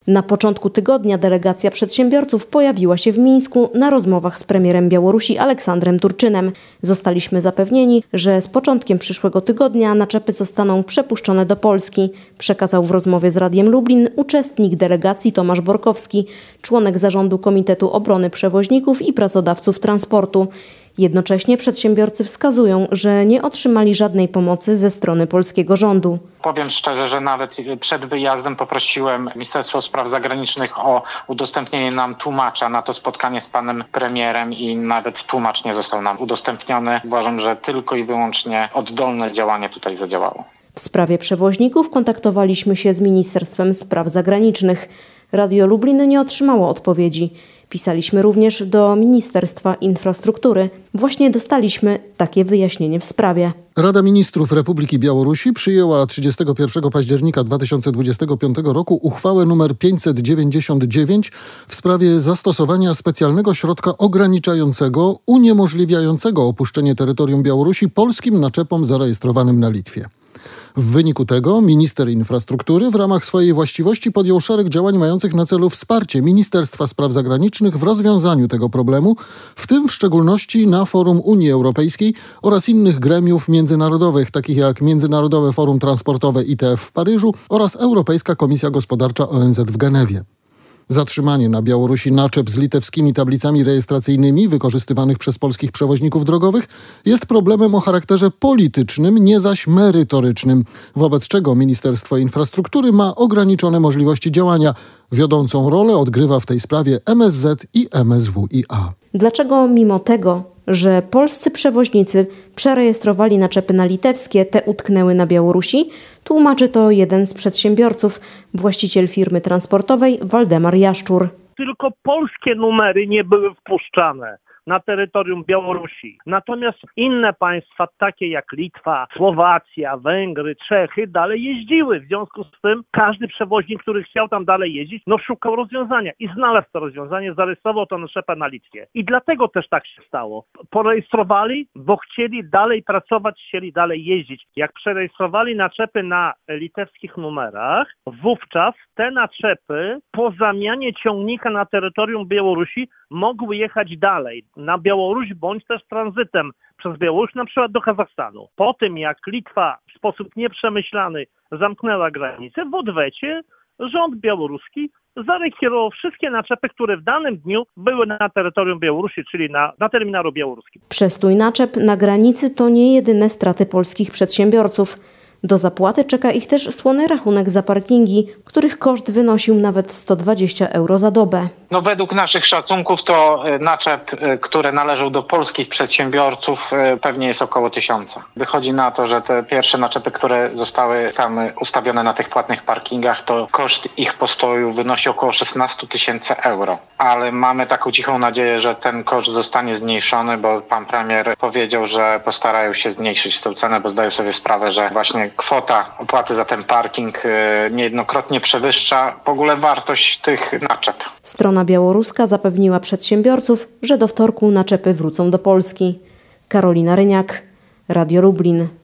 Na początku tygodnia delegacja przedsiębiorców pojawiła się w Mińsku na rozmowach z premierem Białorusi Aleksandrem Turczynem. Zostaliśmy zapewnieni, że z początkiem przyszłego tygodnia naczepy zostaną przepuszczone do Polski, przekazał w rozmowie z Radiem Lublin uczestnik delegacji Tomasz Borkowski, członek zarządu Komitetu Obrony Przewoźników i Pracodawców Transportu. Jednocześnie przedsiębiorcy wskazują, że nie otrzymali żadnej pomocy ze strony polskiego rządu. Powiem szczerze, że nawet przed wyjazdem poprosiłem Ministerstwo Spraw Zagranicznych o udostępnienie nam tłumacza na to spotkanie z panem premierem i nawet tłumacz nie został nam udostępniony. Uważam, że tylko i wyłącznie oddolne działanie tutaj zadziałało. W sprawie przewoźników kontaktowaliśmy się z Ministerstwem Spraw Zagranicznych. Radio Lublin nie otrzymało odpowiedzi. Pisaliśmy również do Ministerstwa Infrastruktury. Właśnie dostaliśmy takie wyjaśnienie w sprawie. Rada Ministrów Republiki Białorusi przyjęła 31 października 2025 roku uchwałę nr 599 w sprawie zastosowania specjalnego środka ograniczającego, uniemożliwiającego opuszczenie terytorium Białorusi polskim naczepom zarejestrowanym na Litwie. W wyniku tego minister infrastruktury w ramach swojej właściwości podjął szereg działań mających na celu wsparcie Ministerstwa Spraw Zagranicznych w rozwiązaniu tego problemu, w tym w szczególności na forum Unii Europejskiej oraz innych gremiów międzynarodowych, takich jak Międzynarodowe Forum Transportowe ITF w Paryżu oraz Europejska Komisja Gospodarcza ONZ w Genewie. Zatrzymanie na Białorusi naczep z litewskimi tablicami rejestracyjnymi wykorzystywanych przez polskich przewoźników drogowych jest problemem o charakterze politycznym, nie zaś merytorycznym, wobec czego Ministerstwo Infrastruktury ma ograniczone możliwości działania. Wiodącą rolę odgrywa w tej sprawie MSZ i MSWiA. Dlaczego mimo tego, że polscy przewoźnicy przerejestrowali naczepy na litewskie, te utknęły na Białorusi? Tłumaczy to jeden z przedsiębiorców, właściciel firmy transportowej Waldemar Jaszczur. Tylko polskie numery nie były wpuszczane na terytorium Białorusi. Natomiast inne państwa, takie jak Litwa, Słowacja, Węgry, Czechy, dalej jeździły. W związku z tym każdy przewoźnik, który chciał tam dalej jeździć, szukał rozwiązania i znalazł to rozwiązanie, zarejestrował to naczepę na Litwie. I dlatego też tak się stało. Porejestrowali, bo chcieli dalej pracować, chcieli dalej jeździć. Jak przerejestrowali naczepy na litewskich numerach, wówczas te naczepy po zamianie ciągnika na terytorium Białorusi mogły jechać dalej na Białoruś bądź też tranzytem przez Białoruś, na przykład do Kazachstanu. Po tym jak Litwa w sposób nieprzemyślany zamknęła granicę, w odwecie rząd białoruski zarekwirował wszystkie naczepy, które w danym dniu były na terytorium Białorusi, czyli na terminalu białoruskim. Przestój naczep na granicy to nie jedyne straty polskich przedsiębiorców. Do zapłaty czeka ich też słony rachunek za parkingi, których koszt wynosił nawet 120 euro za dobę. Według naszych szacunków to naczep, które należą do polskich przedsiębiorców, pewnie jest około 1000. Wychodzi na to, że te pierwsze naczepy, które zostały tam ustawione na tych płatnych parkingach, to koszt ich postoju wynosi około 16 000 euro. Ale mamy taką cichą nadzieję, że ten koszt zostanie zmniejszony, bo pan premier powiedział, że postarają się zmniejszyć tę cenę, bo zdają sobie sprawę, że właśnie kwota opłaty za ten parking niejednokrotnie przewyższa w ogóle wartość tych naczep. Strona białoruska zapewniła przedsiębiorców, że do wtorku naczepy wrócą do Polski. Karolina Ryniak, Radio Lublin.